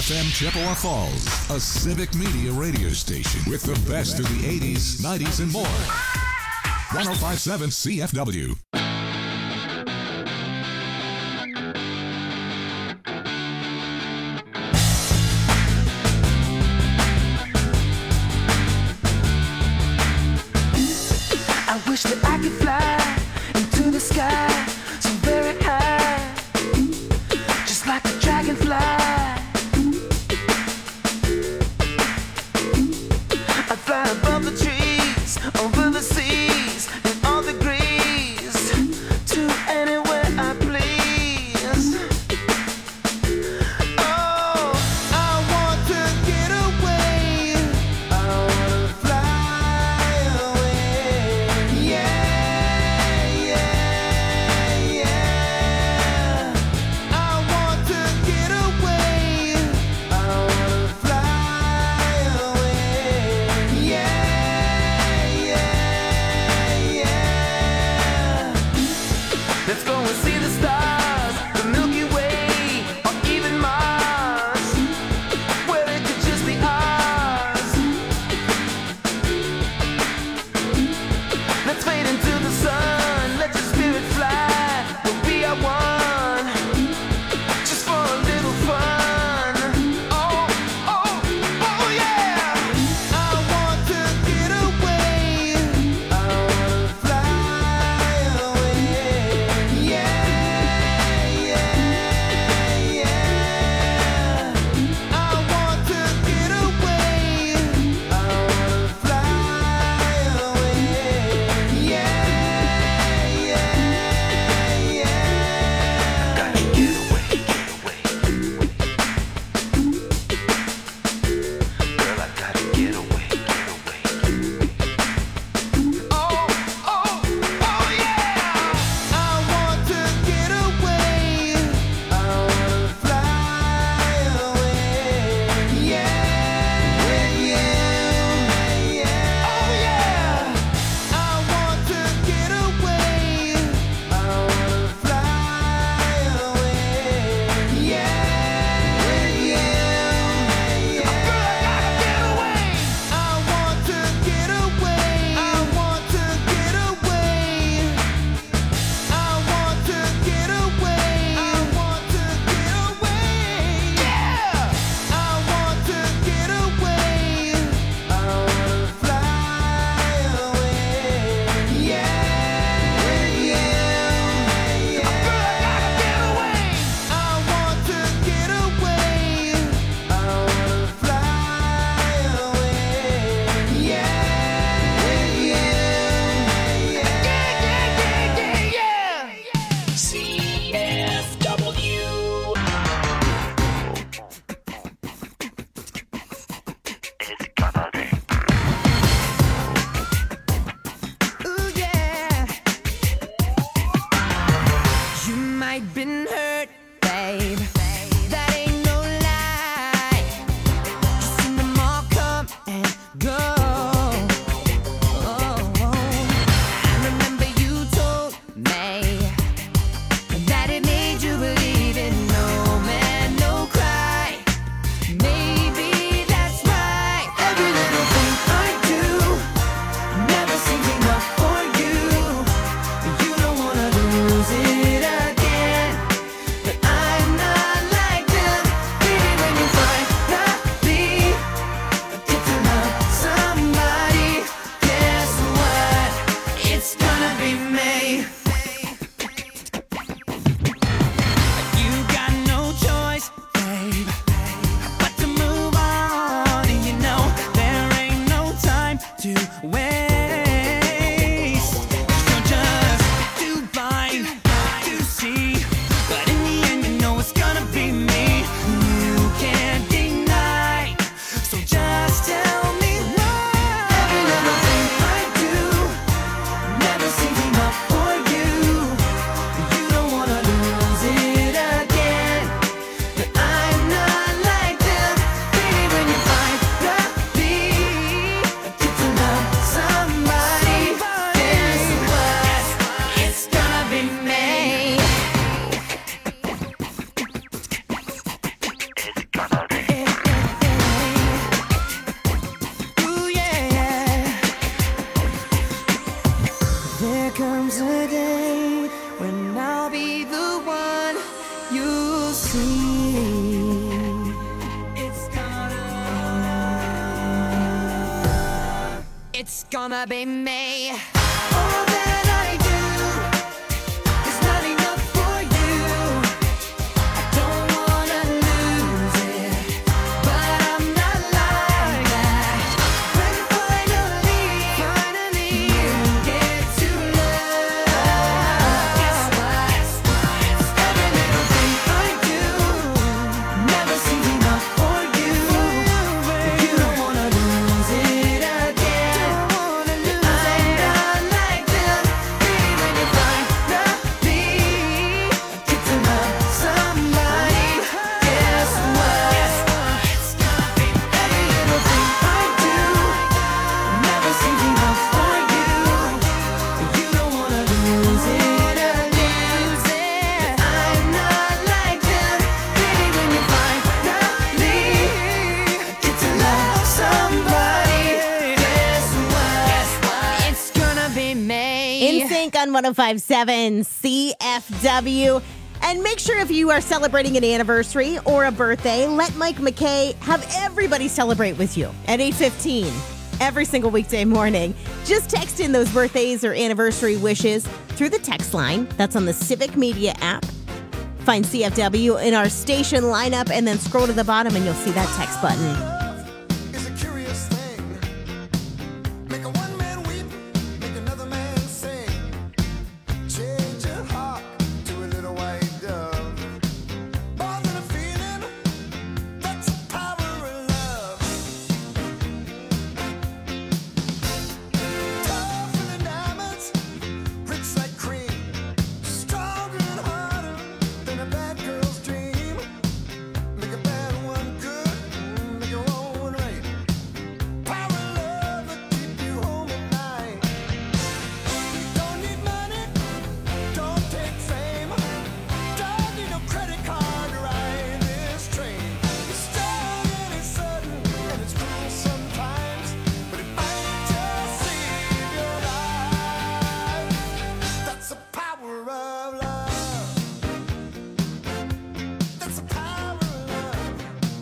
FM Chippewa Falls, a civic media radio station with the best of the 80s, 90s, and more. 105.7 CFW. I wish that I could fly into the sky so very high, just like a dragonfly. I'd fly above the trees, over the seas, in all degrees, to anywhere I please. Oh, I want to get away. I wanna fly away. Yeah, yeah, yeah. I want to get away. I wanna fly away. Yeah, yeah, yeah. Let's go and see the stars, the Milky Way, or even Mars, where it could just be ours. Let's fade into the sun, let your spirit fly, we'll be our one, just for a little fun. Oh, oh, oh yeah! I want to get away, I wanna fly away. Yeah, yeah, yeah. I want to get away, I wanna fly away. Yeah, yeah, yeah. Gotta get away, get away. Girl, I gotta get away, get away. Oh, oh, oh yeah! I want to get away. I wanna fly away. Yeah, yeah, yeah. Oh yeah! I want to get away. I wanna fly away. Yeah, yeah, yeah. Girl, I gotta get away. I want to get away. I want to get away. I want to get away. I want to get away. Yeah. I want to get away. I wanna fly away. Yeah, yeah, yeah. Girl, I gotta get away. I want to get away. I wanna fly away. Yeah, yeah, yeah, yeah. CFW. Ooh, yeah. You might been hurt, babe. That ain't no lie. You seen them all come and go. Oh, I remember you told me that it made you believe in no man, no cry. Maybe that's right. Every little thing I do never seems enough for you. You don't wanna lose it again, but I'm not like them. Baby, when you finally get to love somebody, guess what? It's gonna be me. You got no choice, babe, but to move on. And you know there ain't no time to waste. You're just too blind to see, but in the end you know it's gonna be me. You can't deny, so just tell me why. Every little thing I do never seems enough for you. You don't wanna lose it again, but I'm not like them. Baby, when you finally get to love somebody, It's gonna be me. All that I do is not enough for you. I don't wanna lose it, but I'm not like that. When finally you get to love, guess what? Every little thing I do never seems enough for you. You don't wanna lose it again. I'm not like them. Baby, when you finally get to love somebody, guess what? It's gonna be every little thing I do never seems enough for you. You don't wanna lose it again. I'm not like them. Baby, when you finally get to love somebody, guess what? It's gonna be me. In Sync on 105.7 CFW. And make sure if you are celebrating an anniversary or a birthday, let Mike McKay have everybody celebrate with you at 8:15 every single weekday morning. Just text in those birthdays or anniversary wishes through the text line that's on the Civic Media app. Find CFW in our station lineup and then scroll to the bottom and you'll see that text button. Is a curious thing. Make a one man weep, make another man sing. Change your heart to a little white dove. More than a feeling, that's the power of love. Tougher than diamonds, rich like cream. Stronger and harder than a bad girl's dream. Make a bad one good, make a wrong one right. Power of love will keep you home at night. Don't need money, don't take fame. Don't need no credit card to ride this train. It's strong and it's sudden and it's cruel sometimes, but it might just save your life. That's the power of love. That's the power of love.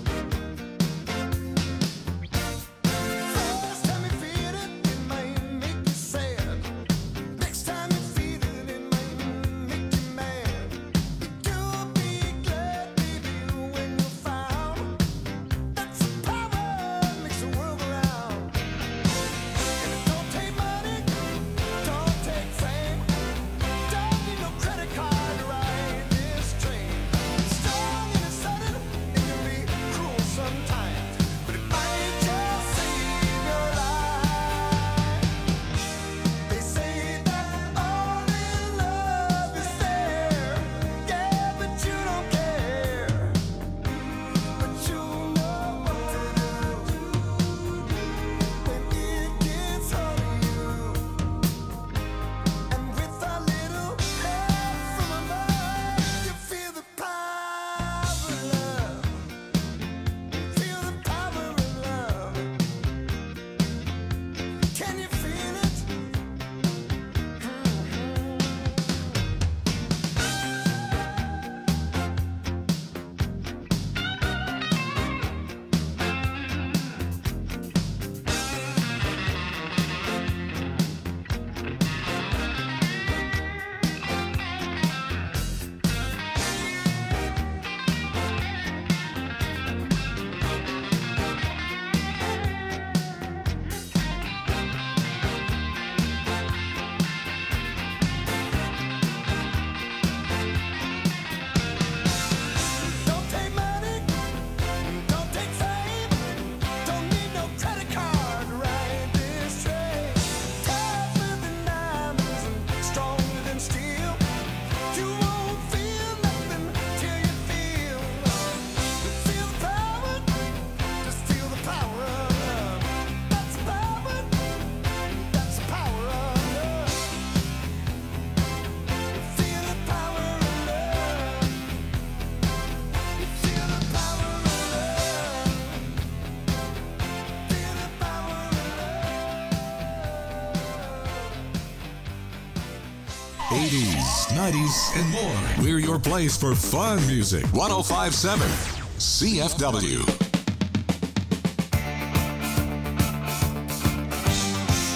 First time you feel it, it might make you sad. Next time you feel it, it might make you mad. You'll be glad, baby, when you're found. That's the power makes the world go round. And it don't take money, don't take fame. Don't need no credit card to ride this train. It's strong and it's sudden, it can be cruel sometimes, but it might just save your life. They say that all in love is fair, yeah, but you don't care. But you know what to do when it gets hard on you. And with a little help from above, you feel the power of love. Feel the power of love. Can you feel it? Don't take money, don't take fame. Don't need no credit card to ride this train. Tougher than diamonds and stronger than steel. You won't feel nothing till you feel love. Feel the power, just feel the power of love. That's the power, that's the power of love. Feel the power of love. Feel the power of love. Feel the power of love. 80s, 90s, and more. We're your place for fun music. 105.7 CFW.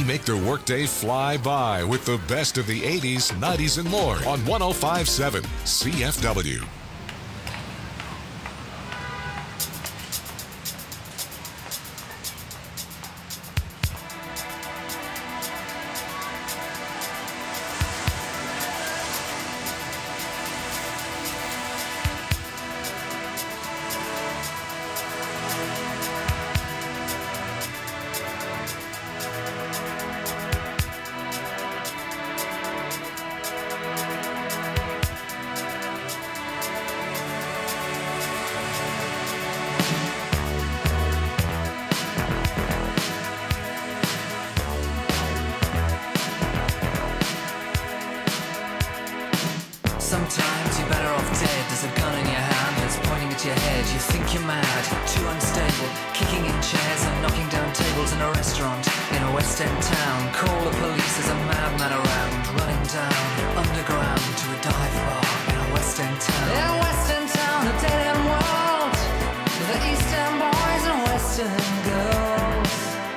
make their workday fly by with the best of the 80s, 90s, and more on 105.7 CFW. Sometimes you're better off dead. There's a gun in your hand and it's pointing at your head. You think you're mad, too unstable, kicking in chairs and knocking down tables in a restaurant in a West End town. Call the police, there's a madman around, running down underground to a dive bar in a West End town. In a West End town, a dead end world, the East End boys and West End girls.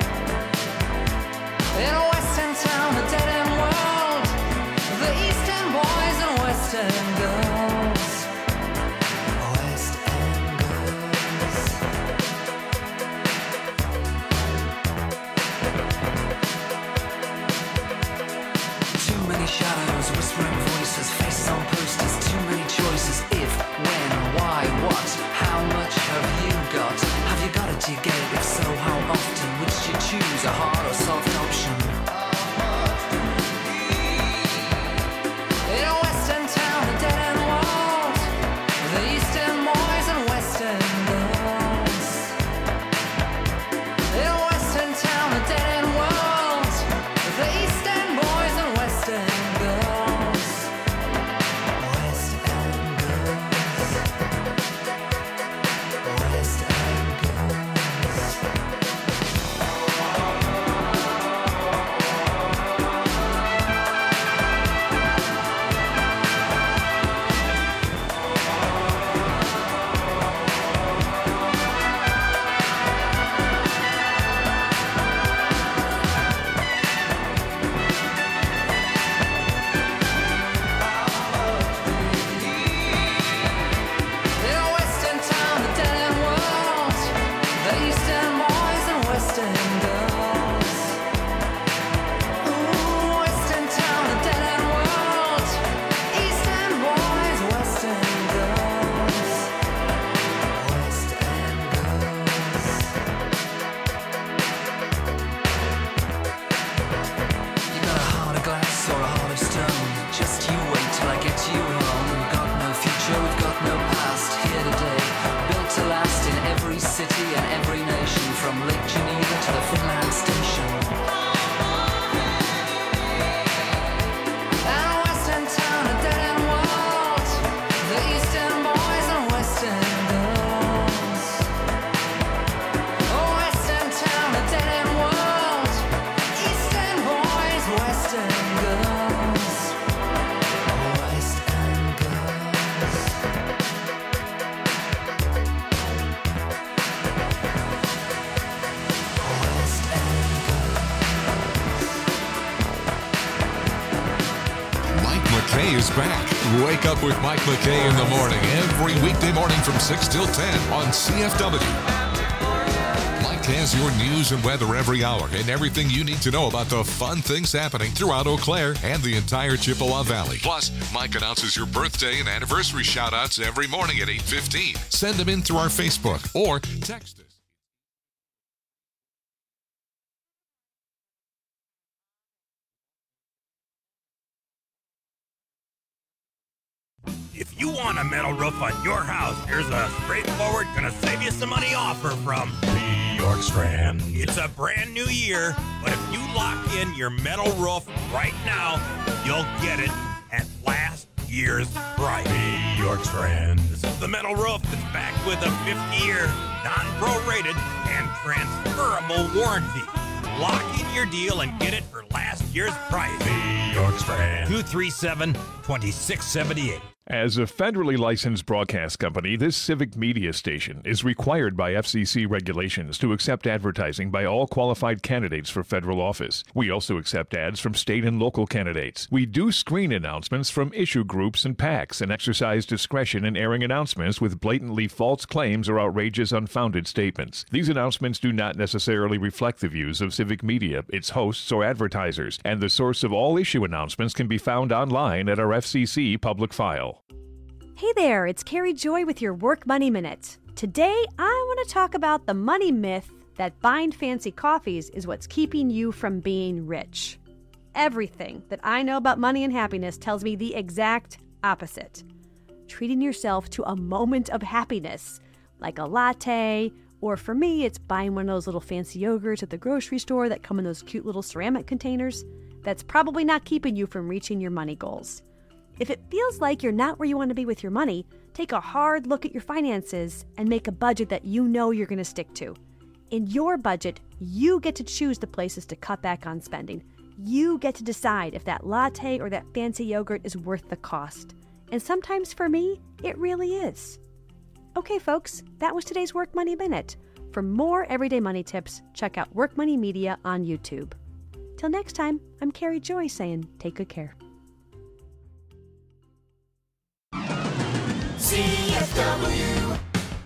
In a West End town, a dead end world, the East End boys and West End girls. West End girls. Too many shadows, whispering voices, faces on posters, too many choices. If, when, why, what, how much have you got? Have you got it, do you get it? If so, how often? Which do you choose, a hard or soft option? In a West End town, a dead end world, the East End boys and West End girls. In a West End town, a dead end world, the East End boys and West End girls. West End girls. West End girls. In a West End town, a dead end world, the East End boys and West End girls. Ooh, West End town, a dead end world, East End boys, West End girls. West End girls. You got a heart of glass or a heart of stone. Just you wait till I get you home. We've got no future, we've got no past. Here today, built to last in every city and every nation, from Lake Geneva to the Finland station. And a West End town, a dead end world, the East End boys and West End girls. Oh, West End town, a dead end world, East End boys, West End girls. West End girls. West End girls. Mike McKay is back. Wake up with Mike McKay in the morning, every weekday morning from 6 till 10 on CFW. Mike has your news and weather every hour and everything you need to know about the fun things happening throughout Eau Claire and the entire Chippewa Valley. Plus, Mike announces your birthday and anniversary shout-outs every morning at 8:15. Send them in through our Facebook or text us. If you want a metal roof on your house, here's a straightforward, gonna save you some money offer from York Strand. It's a brand new year, but if you lock in your metal roof right now, you'll get it at last year's price. York Strand. This is the metal roof that's backed with a 50-year, non-prorated, and transferable warranty. Lock in your deal and get it for last year's price. York Strand. 237-2678. As a federally licensed broadcast company, this civic media station is required by FCC regulations to accept advertising by all qualified candidates for federal office. We also accept ads from state and local candidates. We do screen announcements from issue groups and PACs and exercise discretion in airing announcements with blatantly false claims or outrageous, unfounded statements. These announcements do not necessarily reflect the views of civic media, its hosts, or advertisers, and the source of all issue announcements can be found online at our FCC public file. Hey there, it's Carrie Joy with your Work Money Minute. Today, I want to talk about the money myth that buying fancy coffees is what's keeping you from being rich. Everything that I know about money and happiness tells me the exact opposite. Treating yourself to a moment of happiness, like a latte, or for me, it's buying one of those little fancy yogurts at the grocery store that come in those cute little ceramic containers, that's probably not keeping you from reaching your money goals. If it feels like you're not where you want to be with your money, take a hard look at your finances and make a budget that you know you're going to stick to. In your budget, you get to choose the places to cut back on spending. You get to decide if that latte or that fancy yogurt is worth the cost. And sometimes for me, it really is. Okay, folks, that was today's Work Money Minute. For more everyday money tips, check out Work Money Media on YouTube. Till next time, I'm Carrie Joy saying take good care. CFW.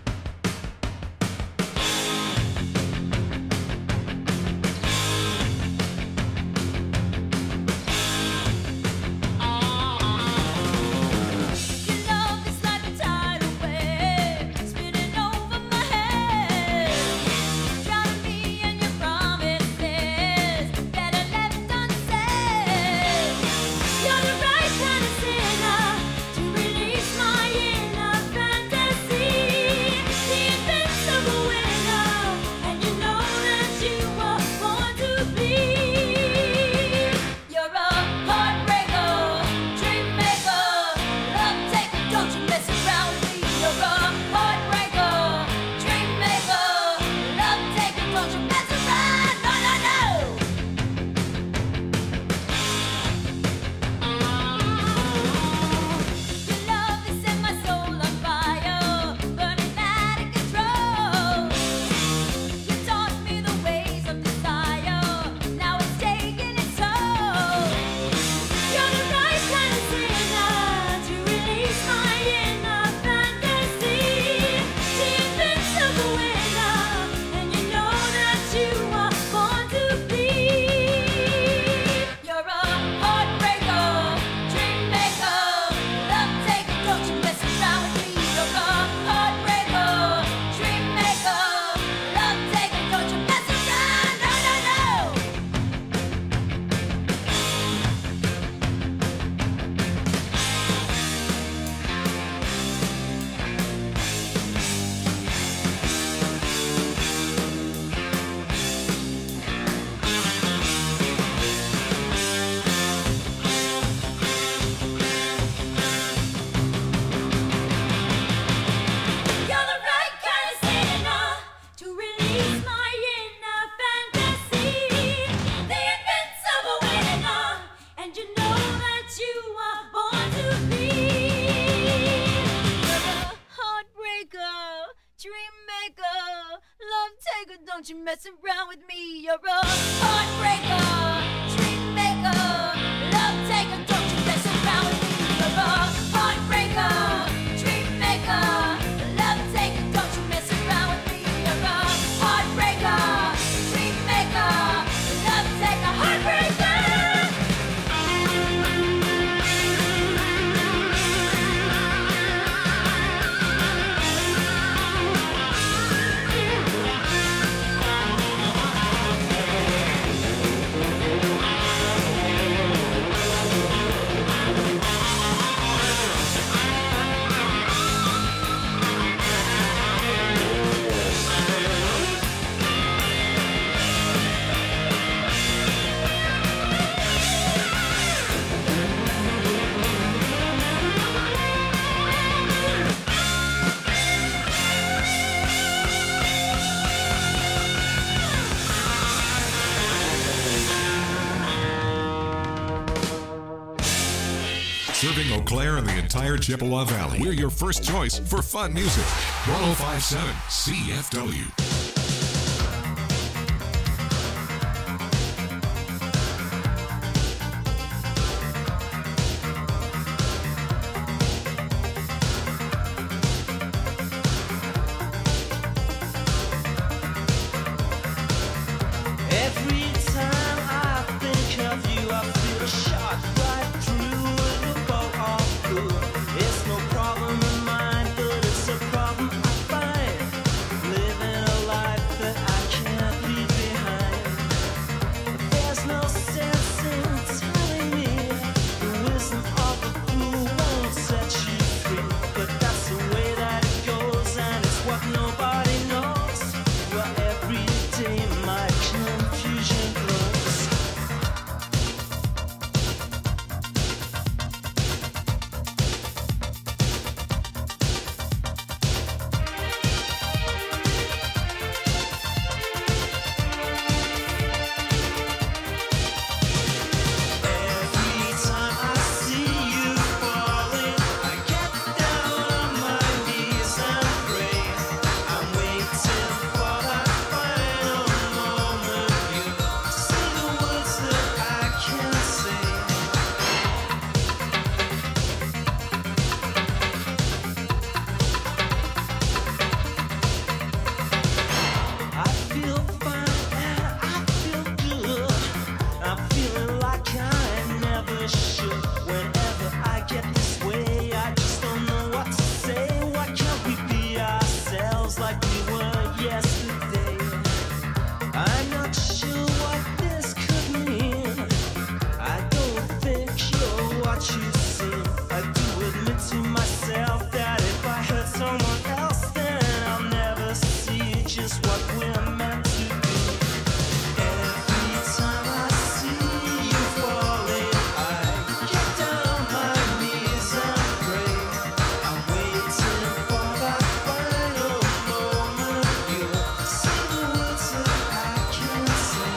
Don't you mess around with me, you're a heartbreaker, dream maker, love taker. Don't you mess around with me, you're a heartbreaker, dream maker, love taker. Don't you mess around with me, you're a heartbreaker, dream maker, love taker, heartbreaker. Serving Eau Claire and the entire Chippewa Valley. We're your first choice for fun music. 1057 CFW. Every time I think of you, I feel a shot right through the bow of blue. It's no problem of mine, but it's a problem I find. Living a life that I can't leave behind. There's no sense in telling me the wisdom of the fool won't set you free. But that's the way that it goes, and it's what nobody knows. Well, every day my confusion grows. Every time I see you falling, I get down on my knees and pray. I'm waiting for that final moment, you say the words that I can't say. I feel fine and I feel good. I'm feeling like I never should. Whenever I get this way, I just don't know what to say. Why can't we be ourselves like we were yesterday? I'm not sure what this could mean. I don't think you're what you seem. I do admit to myself that if I hurt someone else, then I'll never see just what we're meant to do. Every time I see you falling, I get down on my knees and pray. I'm waiting for that final moment. You say the words that I can't say.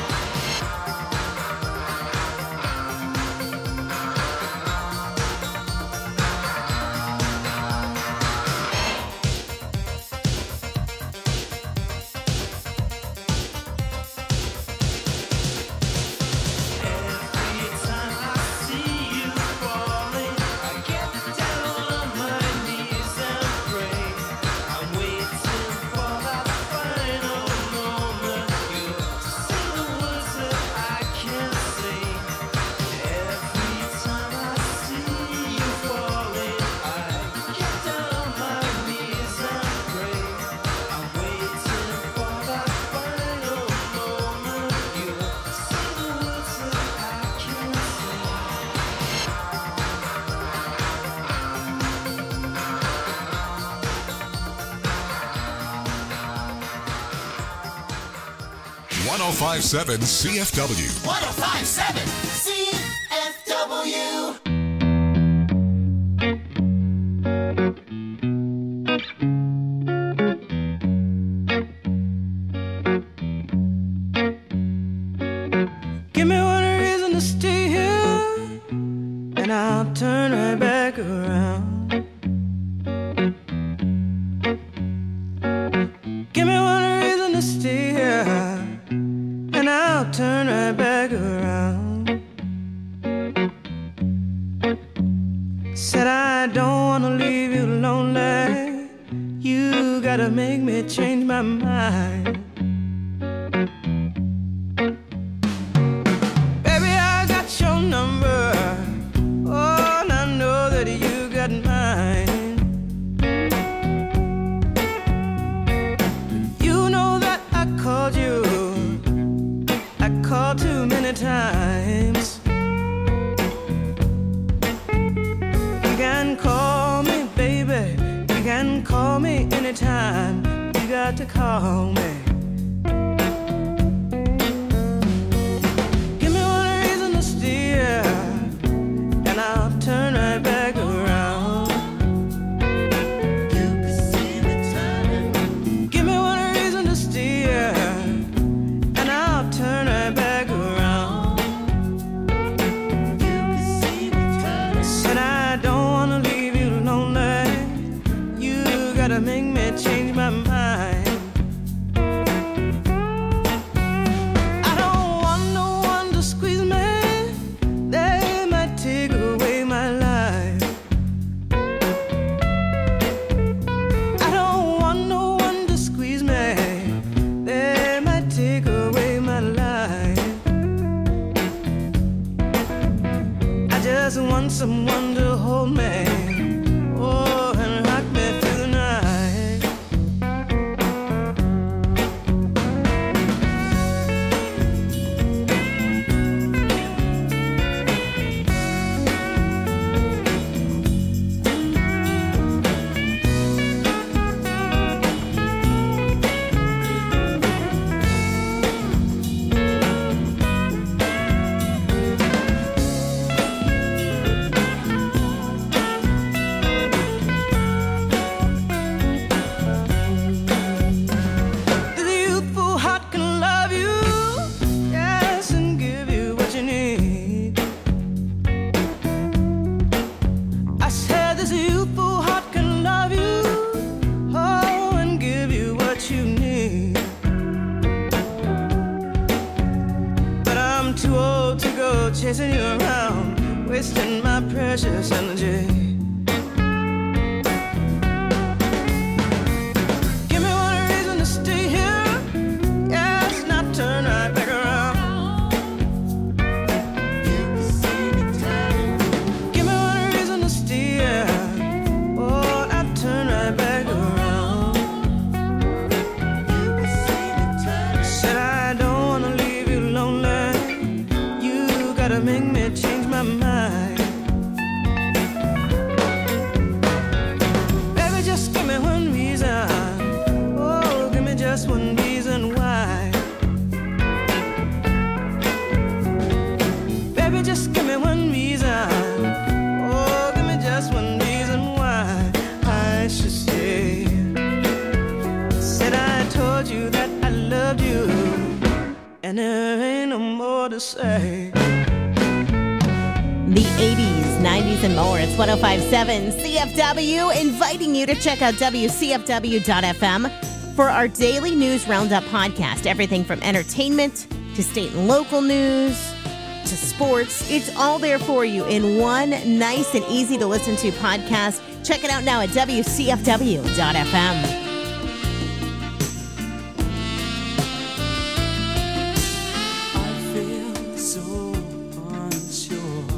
1057 CFW. 1057 CFW. Give me one reason to stay here, and I'll turn right back around. Give me one reason to stay here, and I'll turn right back around. Said I don't wanna leave you lonely. You gotta make me change my mind. Baby, I got your number. Oh, and I know that you got mine. You know that I called you. I called too many times. You can call me, baby. You can call me anytime. You got to call me. Give me one reason to steer, and I'll turn right back around. You can see me turning. Give me one reason to steer, and I'll turn right back around. You can see me turning. Said just want someone to hold me. Oh, and rock me through the night. The youthful heart can love you, yes, and give you what you need. I said this youthful heart can love you, oh, and give you what you need. But I'm too old to go chasing you around, wasting my precious energy. Give me one reason to stay here, yes, not turn right back around. Give me one reason to stay here, oh, not turn right back around. Said I don't wanna leave you lonely, you gotta make me change my mind. Baby, just give me one reason, oh, give me just one reason why. Baby, just give me one reason, oh, give me just one reason why I should stay. Said I told you that I loved you, and there ain't no more to say. The 80s, 90s, and more. It's 105.7 CFW, inviting you to check out WCFW.FM for our daily news roundup podcast. Everything from entertainment to state and local news to sports. It's all there for you in one nice and easy to listen to podcast. Check it out now at WCFW.FM. I feel so unsure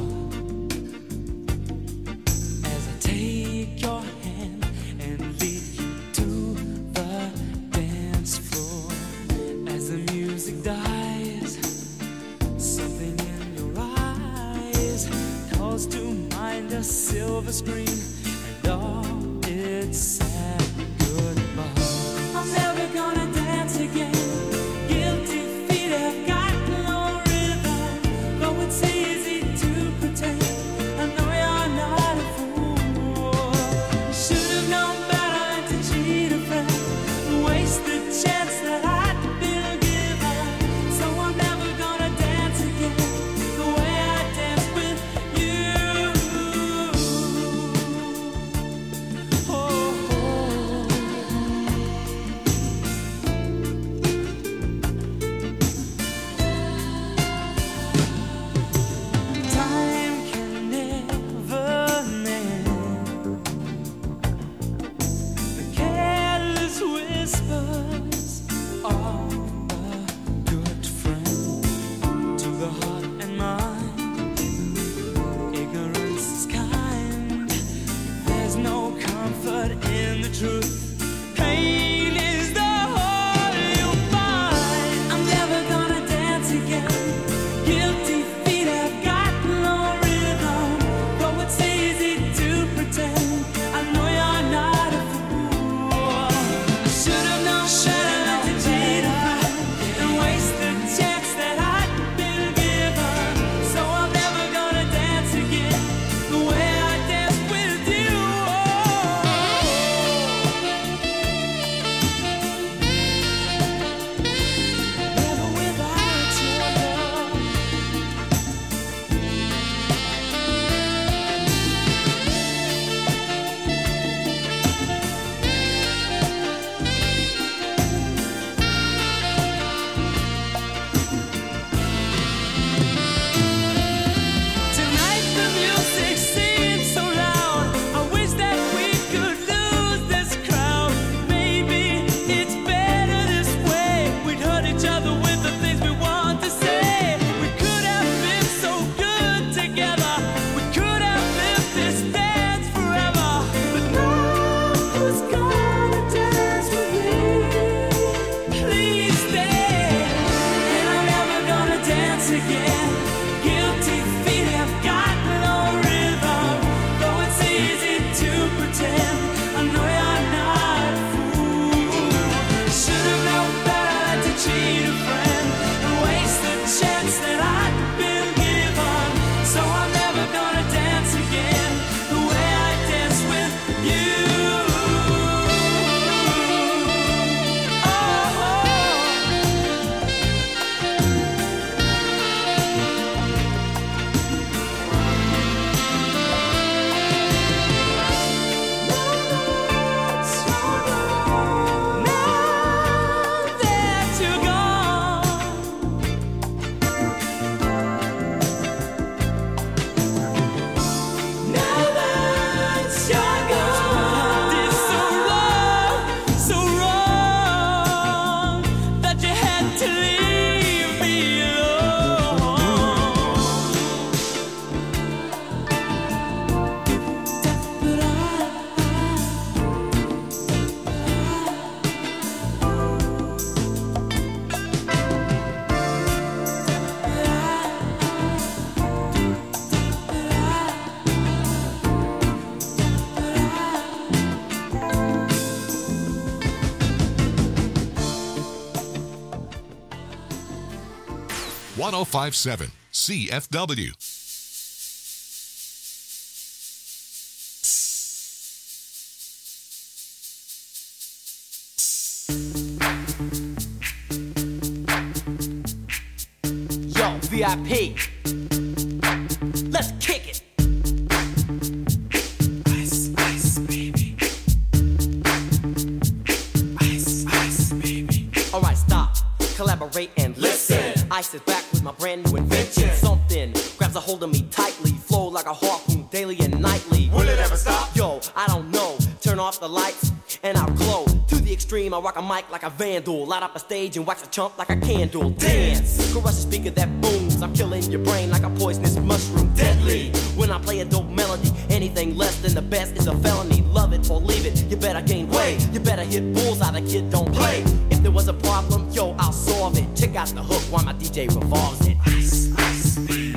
as I take your hand and lead you to the dance floor. As the music dies, something in your eyes calls to mind a silver screen and all its sad goodbye. I'm never gonna dance again. Guilty feet have got no rhythm, though it's easy to pretend. I know you're not a fool. You should have known better to cheat a friend, waste the chance that I'd been given. So I'm never gonna dance again the way I danced with you. Oh, time can never mend the careless whispers of a good friend to the heart and mind. Ignorance is kind. There's no comfort in the truth. Pain is the whole you'll find. I'm never gonna dance again. Guilty feet have got no rhythm, though it's easy to pretend. I know you're not a fool. I should have known better to cheat a friend and waste the chance that I'd been given. So I'm never gonna dance again the way I danced with you. Never without your love. 1057 CFW. Yo, VIP. Let's kick it. Ice, ice, baby. Ice, ice, baby. Alright, stop. Collaborate and listen. Ice is back with my brand new invention. Something grabs a hold of me tightly. Flow like a harpoon daily and nightly. Will it ever stop? Yo, I don't know. Turn off the lights and I'll glow. To the extreme, I rock a mic like a vandal. Light up a stage and wax a chump like a candle. Dance, crush a speaker that booms. I'm killing your brain like a poisonous mushroom. Deadly, when I play a dope melody. Anything less than the best is a felony. Love it or leave it, you better gain weight. You better hit bullseye, the kid don't play. If there was a problem, yo, I'll solve it. Check out the hook while my DJ revolves it. Ice, ice, baby.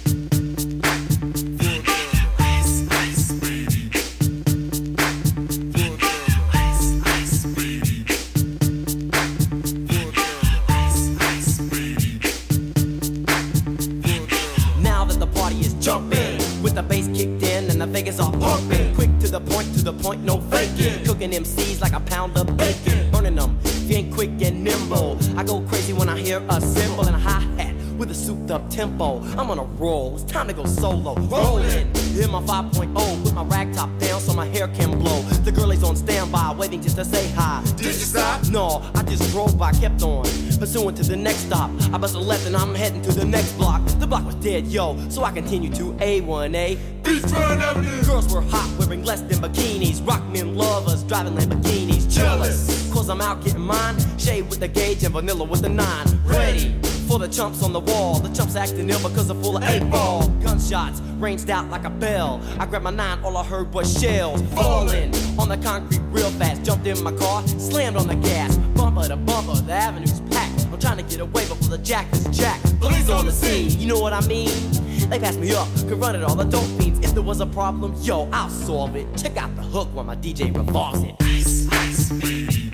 Vegas all pumping, quick to the point, no faking. Cooking MCs like a pound of bacon, burning them if you ain't quick and nimble. I go crazy when I hear a cymbal and a hi-hat with a souped up tempo. I'm on a roll, it's time to go solo. Rolling, hit my 5.0, put my rag top down so my hair can blow. The girl is on standby, waiting just to say hi. Did you stop? No, I just drove by, kept on, pursuing to the next stop. I bust a left and I'm heading to the next block. The block was dead, yo, so I continue to A1A. Beachfront Avenue. Girls were hot, wearing less than bikinis. Rock men lovers, driving Lamborghinis. Jealous, cause I'm out getting mine. Shade with the gauge and vanilla with the 9. Ready for the chumps on the wall. The chumps acting ill because they're full of 8-ball. Gunshots ranged out like a bell. I grabbed my 9, all I heard was shells falling on the concrete real fast. Jumped in my car, slammed on the gas. Bumper to bumper, the avenue's packed. I'm trying to get away before the jack is jacked. Police on the scene, you know what I mean? They passed me up, could run it all, the dope fiends. If there was a problem, yo, I'll solve it. Check out the hook while my DJ revolves it. Ice, ice, baby.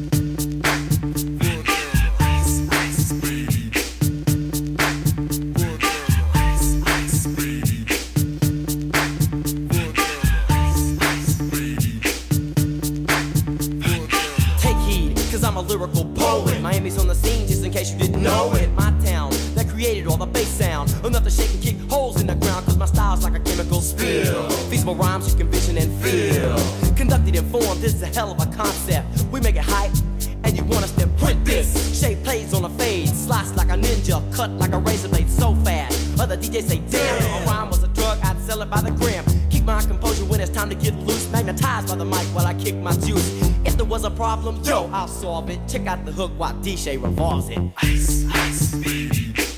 Ice, ice, baby. Ice, ice, baby. Ice, ice, baby. Take heed, cause I'm a lyrical poet. Miami's on the scene, just in case you didn't know it. My town, that created all the bass sound. Enough to shake and kick holes in the ground, cause my style's like a chemical spill. Feasible rhymes you can vision and feel. Conducted in form, this is a hell of a concept. We make it hype, and you want us to print this. Shape plays on a fade, slice like a ninja, cut like a razor blade so fast. Other DJs say, damn, if a rhyme was a drug, I'd sell it by the gram. Keep my composure when it's time to get loose. Magnetized by the mic while I kick my juice. If there was a problem, yo, I'll solve it. Check out the hook while DJ revolves it. Ice, ice, baby.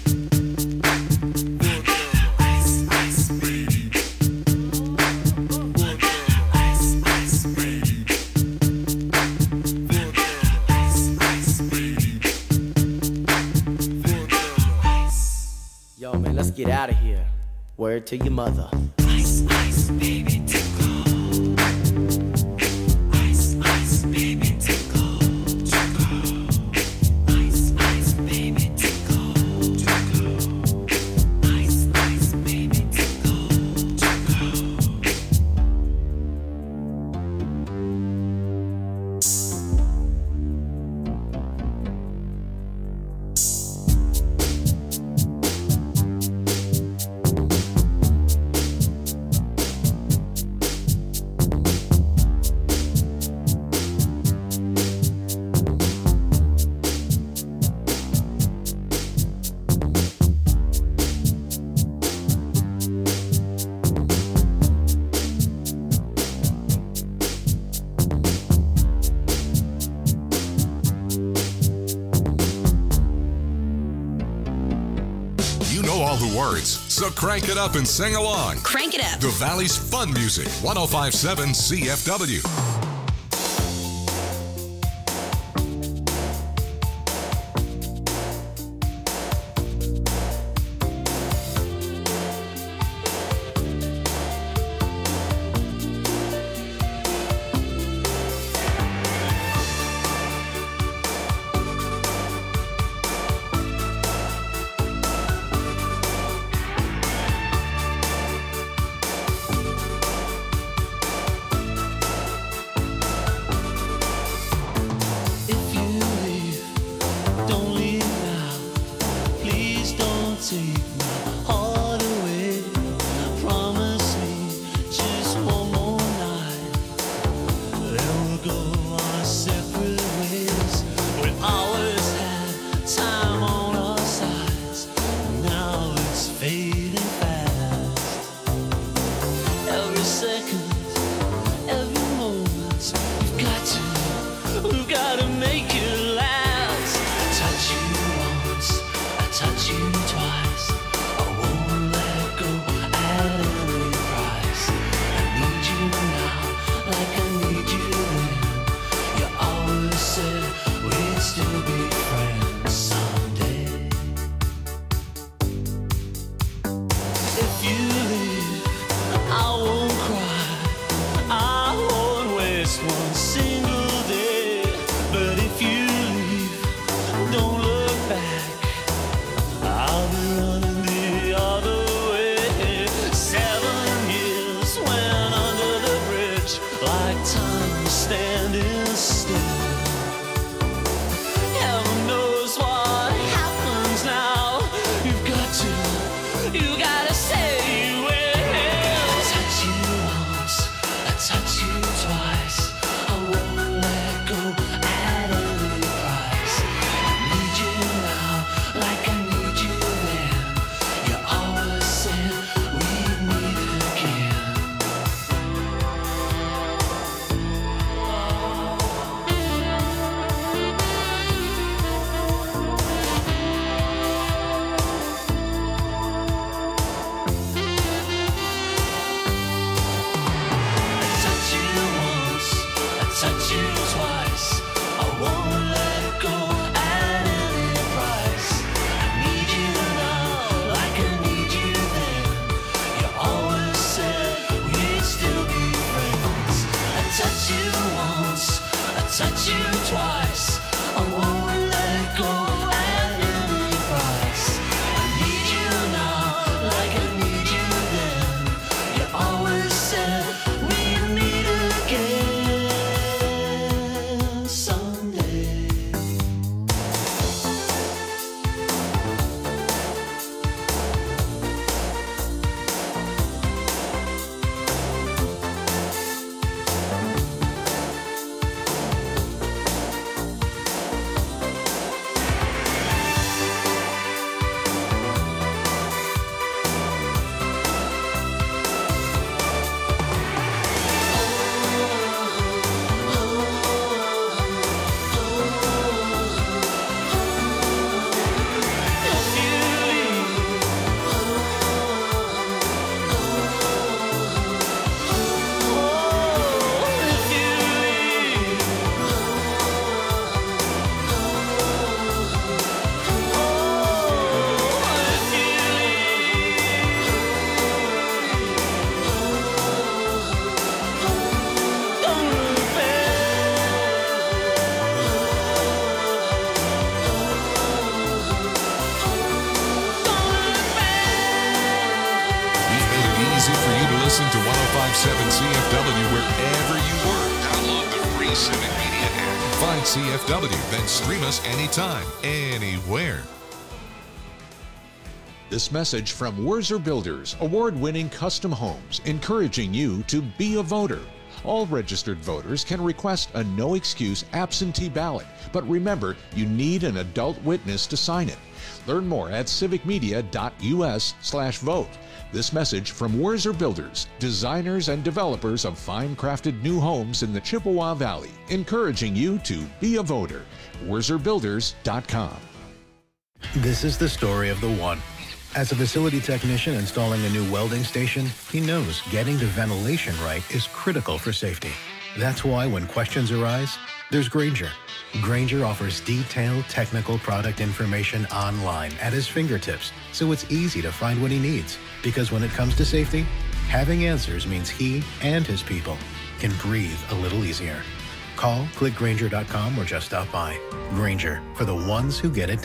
Yo, man, let's get out of here. Word to your mother. Ice, ice, baby, tickle. Ice, ice, baby, tickle. Ice, ice, baby, tickle. Ice, ice, baby, tickle. All the words, so crank it up and sing along. Crank it up. The Valley's fun music, 1057 CFW. don't take my heart away. Promise me just one more night, then we'll go our separate ways. We always had time on our sides, now it's fading fast. Every second, every moment, we've got to make it last. I touch you once, I touch you twice. I won't let go at any price. I need you now, like I need you then. You always said we'd still be friends someday. If you leave, I won't cry, I won't waste one single day. But if you leave, don't look back, I'll be running the other way. 7 years went under the bridge, like time was standing still. Heaven knows what happens now. You gotta say you will. I touch you once, I touch you twice. I won't let go at any price. I need you now, like I need you then. You always said we'd meet again. I touch you once, I touch you twice. I won't let go at any price. I need you now, like I need you then. You always said we'd still be friends. I touch you once, I touch you twice. I won't let go at any price. I need you now, like I need you then. You always said we'd meet again someday. We've made it easy for you to listen to 105.7 CFW wherever you work. Download the free Civic Media app. Find CFW, then stream us anytime, anywhere. This message from Wurzer Builders, award-winning custom homes, encouraging you to be a voter. All registered voters can request a no-excuse absentee ballot, but remember, you need an adult witness to sign it. Learn more at civicmedia.us/vote. This message from Wurzer Builders, designers and developers of fine-crafted new homes in the Chippewa Valley, encouraging you to be a voter. WurzerBuilders.com. This is the story of the one. As a facility technician installing a new welding station, he knows getting the ventilation right is critical for safety. That's why when questions arise, there's Grainger. Grainger offers detailed technical product information online at his fingertips, so it's easy to find what he needs. Because when it comes to safety, having answers means he and his people can breathe a little easier. Call, click Grainger.com, or just stop by. Grainger, for the ones who get it done.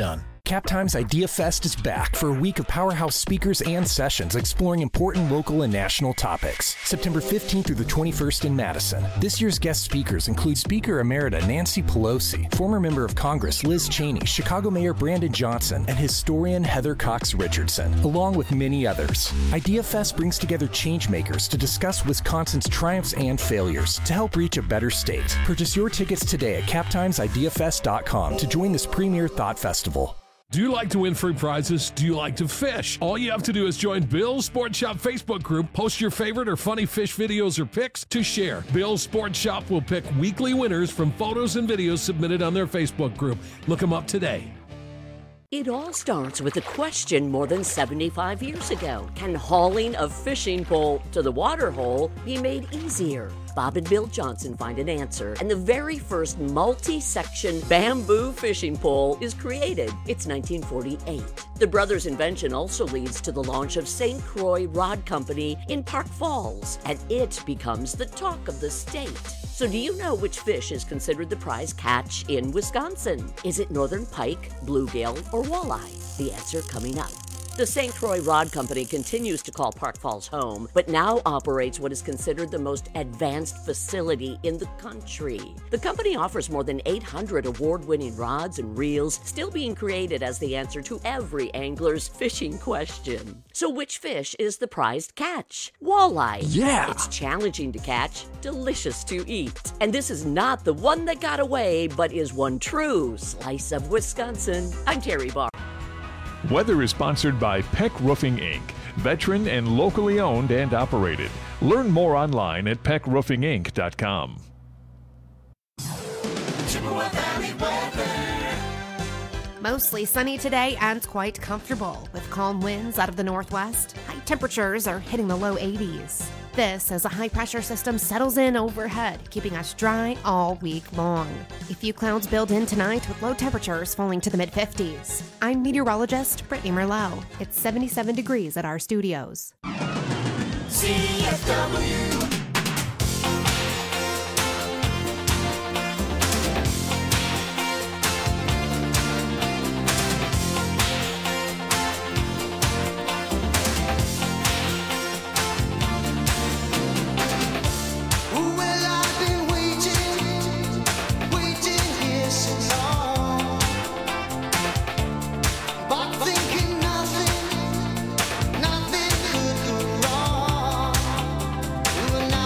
Cap Times Idea Fest is back for a week of powerhouse speakers and sessions exploring important local and national topics. September 15th through the 21st in Madison. This year's guest speakers include Speaker Emerita Nancy Pelosi, former member of Congress Liz Cheney, Chicago Mayor Brandon Johnson, and historian Heather Cox Richardson, along with many others. Idea Fest brings together changemakers to discuss Wisconsin's triumphs and failures to help reach a better state. Purchase your tickets today at captimesideafest.com to join this premier thought festival. Do you like to win free prizes? Do you like to fish? All you have to do is join Bill's Sport Shop Facebook group, post your favorite or funny fish videos or pics to share. Bill's Sport Shop will pick weekly winners from photos and videos submitted on their Facebook group. Look them up today. It all starts with a question more than 75 years ago. Can hauling a fishing pole to the water hole be made easier? Bob and Bill Johnson find an answer, and the very first multi-section bamboo fishing pole is created. It's 1948. The brothers' invention also leads to the launch of St. Croix Rod Company in Park Falls, and it becomes the talk of the state. So do you know which fish is considered the prize catch in Wisconsin? Is it northern pike, bluegill, or walleye? The answer coming up. The St. Croix Rod Company continues to call Park Falls home, but now operates what is considered the most advanced facility in the country. The company offers more than 800 award-winning rods and reels, still being created as the answer to every angler's fishing question. So which fish is the prized catch? Walleye. Yeah! It's challenging to catch, delicious to eat. And this is not the one that got away, but is one true slice of Wisconsin. I'm Terry Barr. Weather is sponsored by Peck Roofing, Inc., veteran and locally owned and operated. Learn more online at peckroofinginc.com. Mostly sunny today and quite comfortable, with calm winds out of the northwest. High temperatures are hitting the low 80s. This as a high-pressure system settles in overhead, keeping us dry all week long. A few clouds build in tonight with low temperatures falling to the mid-50s. I'm meteorologist Brittany Merlot. It's 77 degrees at our studios. CFW. Nothing could go wrong.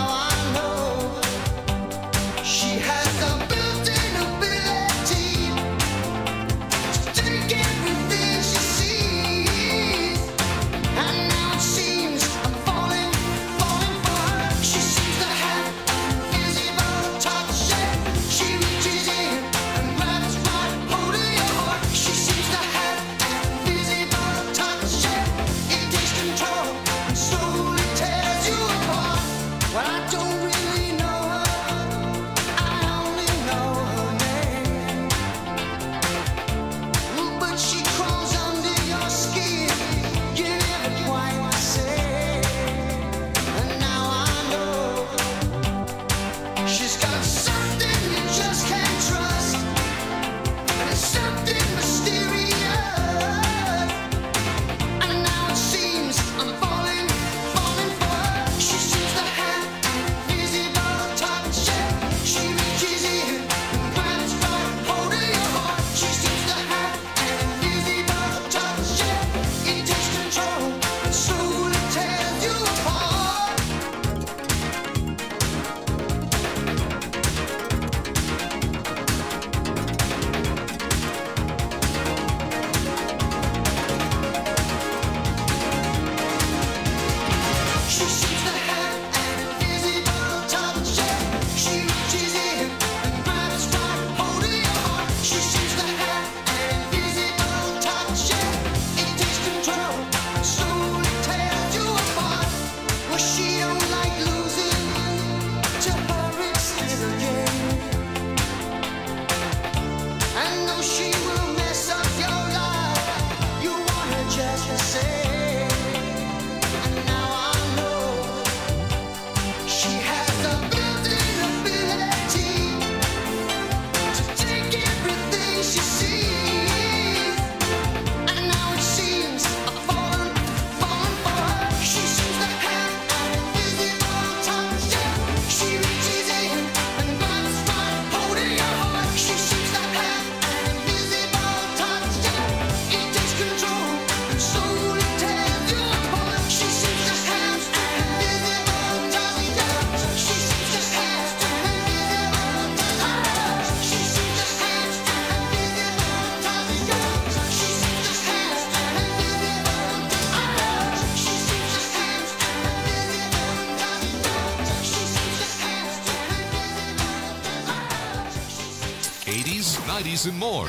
90s, and more.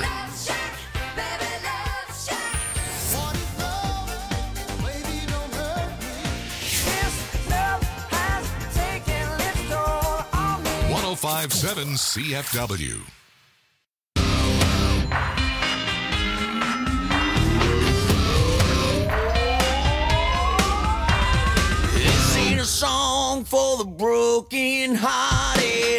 Love 1057 CFW. This ain't a song for the broken-hearted.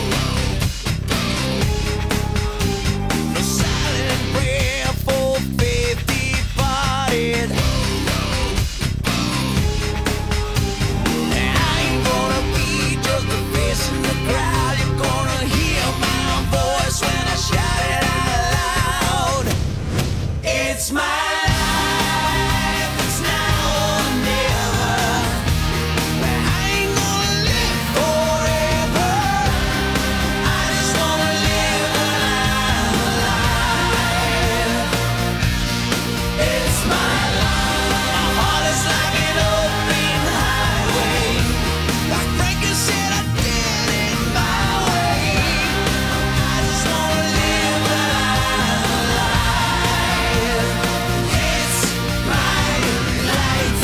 No silent prayer for faith departed. I ain't gonna be just a face in the crowd. You're gonna hear my voice when I shout it out loud. It's my life, it's now or never. I ain't gonna live forever. I just wanna live alive. It's my life. My heart is like an open highway. Like Frankie said, I did it my way. I just wanna live alive. It's my life.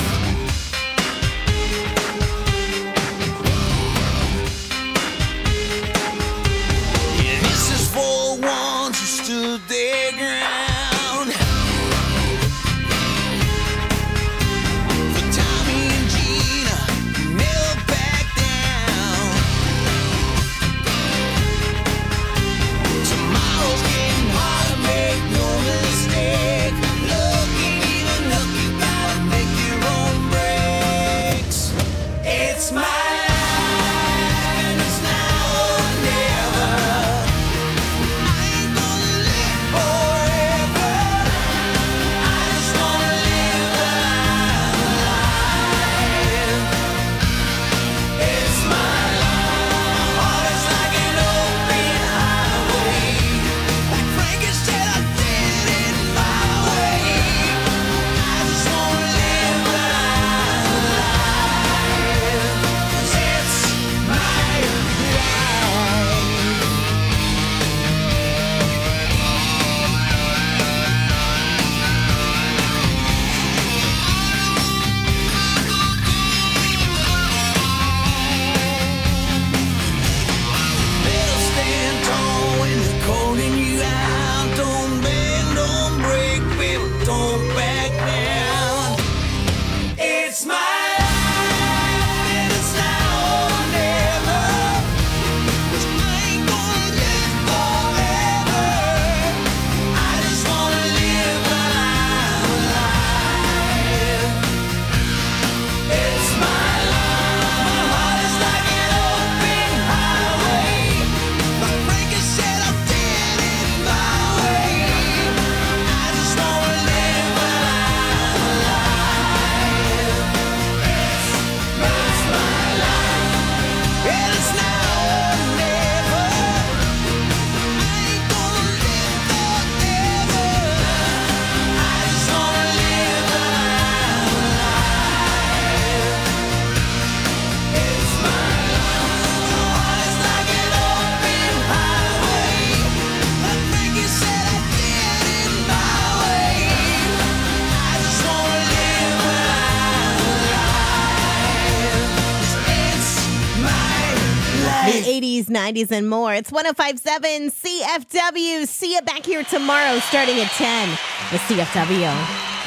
Yeah, this is for ones who stood their ground. For Tommy and Gina, who never backed down. Tomorrow's getting harder, make no mistake. Looking, even looking, gotta make your own breaks. It's my life, and it's now or never. I ain't gonna live forever. I just wanna live alive. It's my life. My heart is like an open highway. Like Frankie said, I did it my way. I just wanna live alive. 'Cause it's my life. Better stand tall when they're calling you out. Don't bend, don't break, baby, don't back down. It's my life, and it's now or never. 'Cause I ain't gonna live forever. I just wanna live alive. It's my life. My heart is like an open highway. Like Frankie said, I did it my way. I just wanna live alive. It's my life, and it's now or never. I ain't gonna live forever. I just wanna live alive. It's my life. My heart is like an open highway. Like Frankie said, I did it my way. I just wanna live alive. It's my life. The 80s, 90s, and more. It's 1057 CFW. See you back here tomorrow starting at 10 with CFW.